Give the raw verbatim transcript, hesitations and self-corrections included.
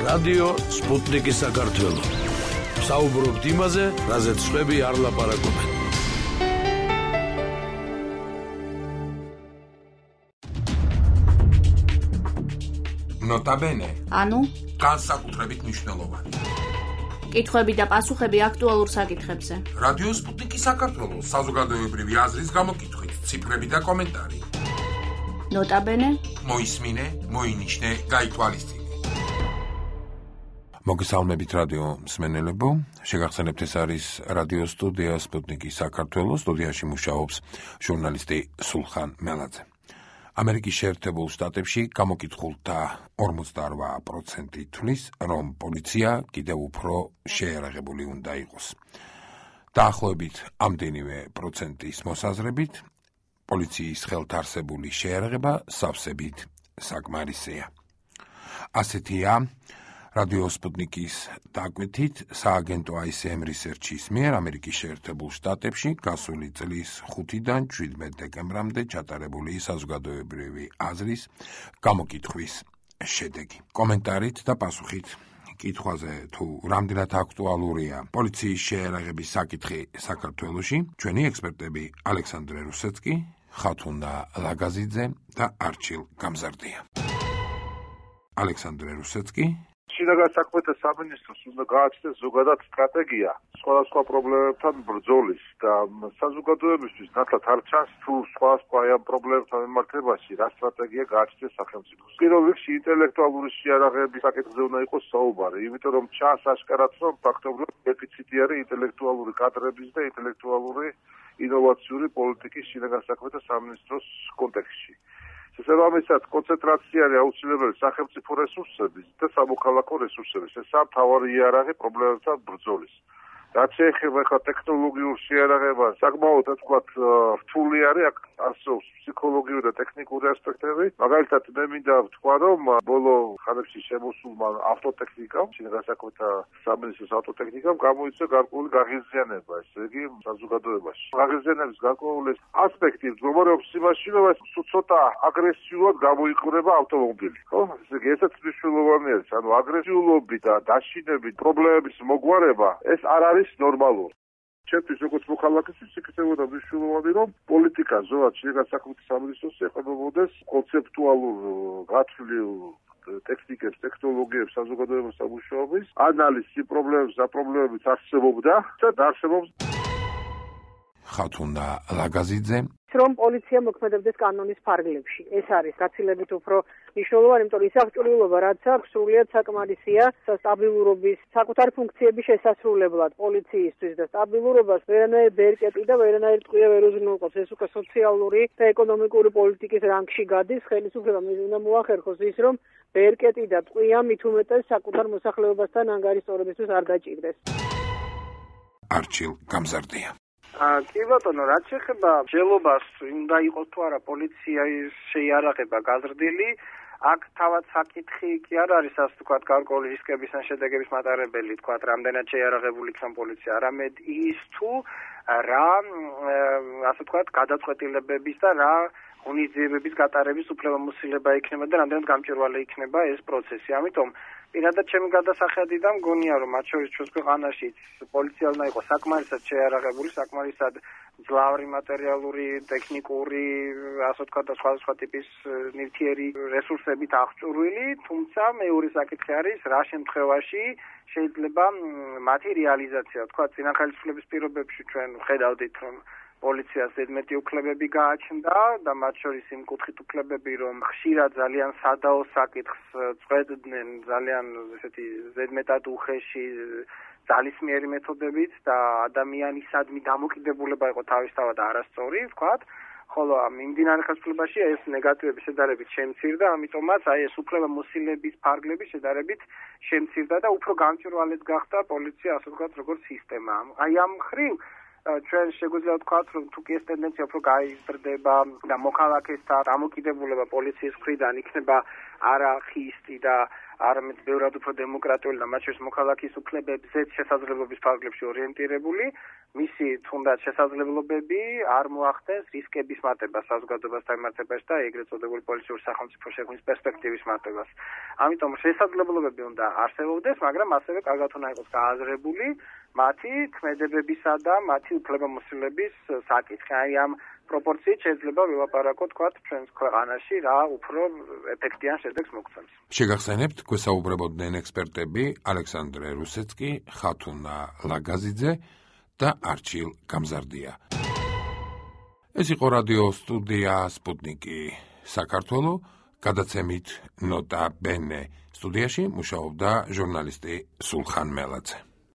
რადიო სპუტნიკი საქართველო. საუბრობთ იმაზე, რაზეც სხვები არ ლაპარაკობენ. ნოტაბენე. ანუ? განსაკუთრებით მნიშვნელოვანი. კითხვები და პასუხები აქტუალურ საკითხებზე. რადიო სპუტნიკი საქართველო, საზოგადოებრივი აზრის გამოკითხვით, ციფრები და კომენტარი. ნოტაბენე. მოისმინე, მოინიშნე, გაითვალისწინე. მოგესალმებით რადიო მსმენელებო, შეგახსენებთ ეს არის რადიო სტუდია სპუტნიკი საქართველოს, სტუდიაში მუშაობს ჟურნალისტი სულხან მელაძე. ამერიკის შეერთებულ შტატებში გამოკითხულთა ორმოცდაორ პროცენტი თვლის, რომ პოლიცია კიდევ უფრო შეიარაღებული უნდა იყოს. დაახლოებით ამდენივე პროცენტის მოსაზრებით, პოლიციის ხელთ არსებული შეიარაღება სავსებით საკმარისია. ასეთია რადიო სპუტნიკის დაკვეთით სააგენტო აი სი ემ Research-ის მიერ ამერიკის შეერთებულ შტატებში გასული წლის ხუთიდან შვიდმეტ დეკემბრამდე ჩატარებული საზოგადოებრივი აზრის გამოკითხვის შედეგი. კომენტარით და პასუხით კითხვაზე თუ რამდენად აქტუალურია პოლიციის შეიარაღების საკითხი საქართველოში, ჩვენი ექსპერტები ალექსანდრე რუსეცკი, ხათუნა ლაგაზიძე და არჩილ გამზარდია. ალექსანდრე რუსეცკი. შინაგან საქმეთა სამინისტროს უნდა გააჩნდეს ზოგადად სტრატეგია სხვადასხვა პრობლემებთან ბრძოლის და საზოგადოებისთვის ნათლად არ ჩანს თუ სხვადასხვა ამ პრობლემებთან მიმართებაში რა სტრატეგია გააჩნდეს სახელმწიფოს. პირველ რიგში ინტელექტუალური შეიარაღების საკითხზე უნდა იყოს საუბარი, იმიტომ რომ ჩანს ასკარად, რომ ფაქტობრივად დეფიციტი არის ინტელექტუალური კადრების და ინტელექტუალური ინოვაციური პოლიტიკის შინაგან საქმეთა სამინისტროს კონტექსტში. შესაბამისად, კონცენტრაცია არის აუცილებელი სახელმწიფო რესურსების და სამოქალაქო რესურსების. ეს სამთავარი იარაღი პრობლემებთან ბრძოლის. რაც შეეხება ახლა ტექნოლოგიურ შეიარაღებას, საკმაოდ ასე ვთქვათ, რთული არის, აქ არსებობს ფსიქოლოგიური და ტექნიკური ასპექტები. მაგალითად, მე მინდა ვთქვა, რომ ბოლო ხანებში შემოსულმა ავტოტექნიკამ, შინაგან საქმეთა სამინისტროს ავტოტექნიკამ გამოიწვია გარკვეული გაღიზიანება, ესე იგი, საზოგადოებაში. გაღიზიანების გარკვეული ასპექტი მდგომარეობს იმაში, რომ ცოტა აგრესიულად გამოიყურება ავტომობილი. ხო? ესე იგი, ესეც მნიშვნელოვანი არის, ანუ აგრესიულობი და დაშინების პრობლემების მოგვარება, ეს არ არის ნორმალური. ჩემთვის როგორც მოქალაქისთვის იქნებოდა მნიშვნელოვანი, რომ პოლიტიკა ზოგადად შინაგან საქმეთა სამინისტროს ეხებებოდეს კონცეპტუალურ გათვლილ ტექნიკებს, ტექნოლოგიებს საზოგადოების სამუშაობის, ანალიზი პრობლემებს და პრობლემებიც არსებობდა და არსებობს. ხათუნა ლაგაზიძე. რომ პოლიცია მოქმედებდეს კანონის ფარგლებში. ეს არის გაცილებით უფრო მნიშვნელოვანი, იმიტომ რომ ის აღჭურვილობა, რაც აქვს, სრულიად საკმარისია სტაბილურობის, საკუთარი ფუნქციების შესასრულებლად პოლიციისთვის და სტაბილურობას ვერანაირ ბერკეტი და ვერანაირ ტყვია ვერ უზრუნველყოფს. ეს უკვე სოციალური და ეკონომიკური პოლიტიკის რანგში გადის, ხელისუფლებამ უნდა მოახერხოს ის, რომ ბერკეტი და ტყვია მით უმეტეს საკუთარ მოსახლეობასთან ანგარიშტორებისთვის არ დაჭირდეს. არჩილ გამზარდია. კი ბატონო, რაც შეეხება მსჯელობას, უნდა იყოს თუ არა პოლიციის შეიარაღება გაზრდილი, აქ თავად საკითხი კი არ არის, ასე ვთქვათ, გარკვეული რისკების ან შედეგების მატარებელი, ვთქვათ, რამდენად შეიარაღებული იქნება პოლიცია, არამედ ის თუ რა, ასე ვთქვათ, გადაწყვეტილებების და რა ღონისძიებების გატარების უფლებამოსილება იქნება და რამდენად გამჭვირვალე იქნება ეს პროცესი. ამიტომ პირადად ჩემი გადასახედი და მგონია, რომ მათ შორის ჩვენს ქვეყანაშიც პოლიცია უნდა იყოს საკმარისად შეიარაღებული, საკმარისად მძლავრი მატერიალური, ტექნიკური, ასე ვთქვათ, და სხვადასხვა ტიპის ნივთიერი რესურსებით აღჭურვილი, თუმცა მეორე საკითხი არის, რა შემთხვევაში შეიძლება მათი რეალიზაცია, ვთქვათ, წინა ხელისუფლების პირობებში ჩვენ ხედავდით, რომ პოლიციას ზედმეტი უფლებები გააჩნდა და მათ შორის იმ კუთხით უფლებები, რომ ხშირად ძალიან სადაო საკითხს წვეთდნენ ძალიან ესეთი ზედმეტად უხეში ძალისმიერი მეთოდებით და ადამიანისადმი დამოკიდებულება იყო თავისთავად არასწორი, ვთქვათ, ხოლო მიმდინარე ხელისუფლებაში ეს ნეგატივები შედარებით შემცირდა, ამიტომაც აი ეს უფლებამოსილების ფარგლები შედარებით შემცირდა და უფრო გამჭვირვალედ გახდა პოლიცია, ასე ვთქვათ, როგორც სისტემა. აი ამ მხრივ ჩვენ შეგვიძლია ვთქვათ, რომ თუ კი ეს ტენდენცია უფრო გაიზრდება და მოქალაქეთა დამოკიდებულება პოლიციის მხრიდან იქნება არა ხისტი და არამედ ბევრად უფრო დემოკრატიული და მათ შორის მოქალაქის უფლებებზე შესაძლებლობის ფარგლებში ორიენტირებული, მისი თუნდაც შესაძლებლობები არ მოახდენს რისკების მატებას საზოგადოებასთან მიმართებაში და ეგრეთ წოდებული პოლიციური სახელმწიფო შექმნის პერსპექტივის მატებას. ამიტომ შესაძლებლობები უნდა არსებობდეს, მაგრამ ასევე კარგად უნდა იყოს გააზრებული მათი ქმედებებისა და მათი უფლებამოსილების საკითხი. აი ამ პროპორციით შეიძლება ვილაპარაკოთ, თქვათ, ჩვენს ქვეყანაში რა უფრო ეფექტიან შედეგს მოგცემს. შეგახსენებთ, გვესაუბრებოდნენ ექსპერტები ალექსანდრე რუსეცკი, ხათუნა ლაგაზიძე და არჩილ გამზარდია. ეს იყო რადიო სტუდია სპუტნიკი საქართველო, გადაცემით ნოტა ბენე. სტუდიაში მუშაობდა ჟურნალისტი სულხან მელაძე.